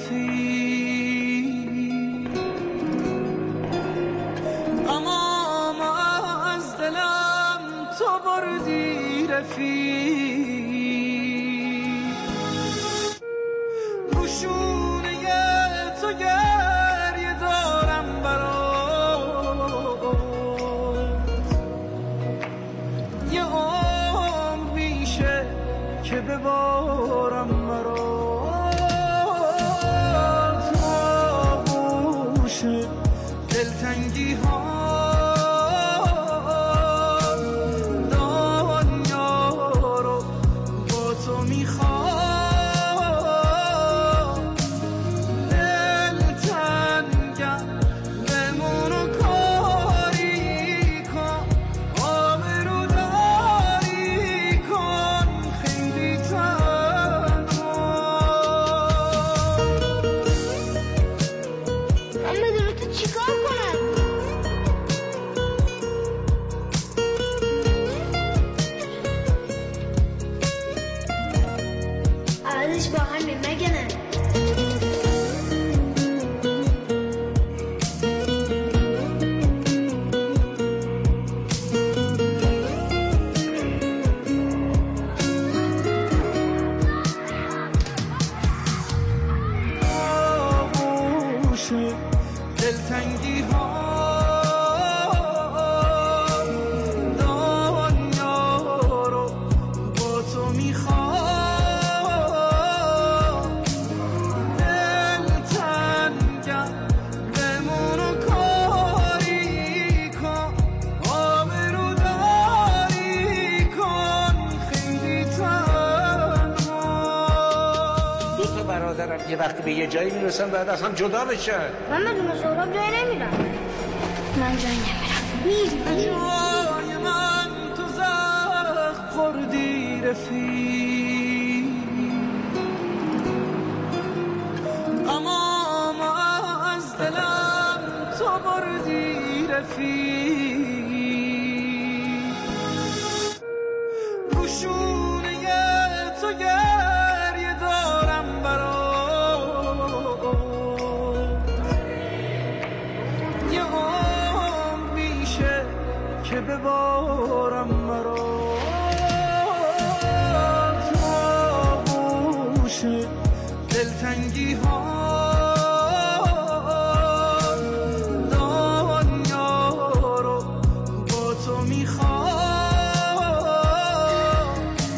رفیق، اما از دلم تو بردی رفیق، روشونه تو گریه دارم برات، یه عمر میشه که ببارم مرا، دلتنگی ها دنیا رو با تو میخوام، دلتنگم بمونو کاری کن، آبرو داری کن خیلی تنها. من بدون تو چیکار کنم؟ عوضش با همین مگه نه؟ دلتنگی ها دنیا رو با تو میخوام، دلتنگم بمونو کاری کن، آبرو داری کن خیلی تنها. دو تا برادرم یه وقتی به یه جایی میرسن بعد از هم جدا بشن. من بدون سهراب جایی نمیرم. من جایی نمیرم. میری جای من تو زخم خوردی رفیق، اما از دلم تو بردی رفیق، روشونه تو گریه دارم برات، یه عمر میشه که ببارم مرا، تاغوش دلتنگی ها دنیا رو با تو میخوام،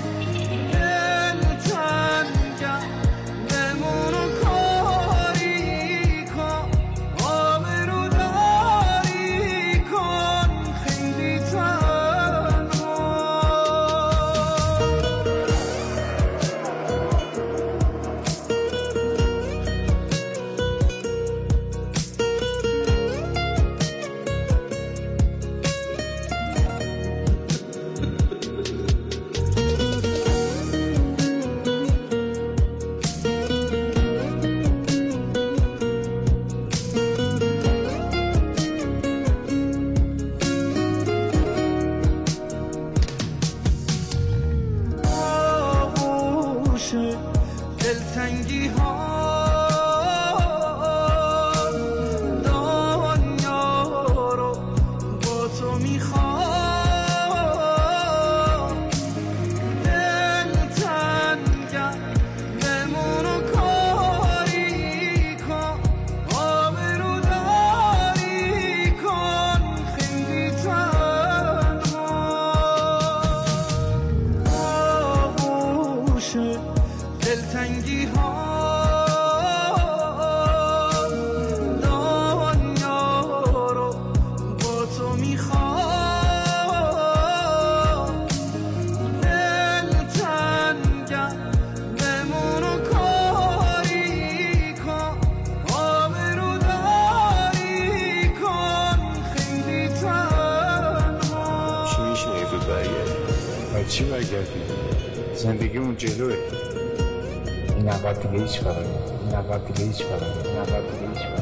دلتنگم بمونو کاری کن، آبرو داری کن خیلی تنها. دلتنگی ها دنیا رو با تو میخوام، دلتنگم بمونو کاری کن، آبرو داری کن خیلی تنها. آغوش دلتنگی ها دنیا رو با تو میخوام، دلتنگم بمونو کاری کن، آبرو داری کن خیلی تنها. چی میشه یه زود برگردی؟ چی برگردی؟ زندگی اون جلوه. این عقب دیگه هیچ فرقی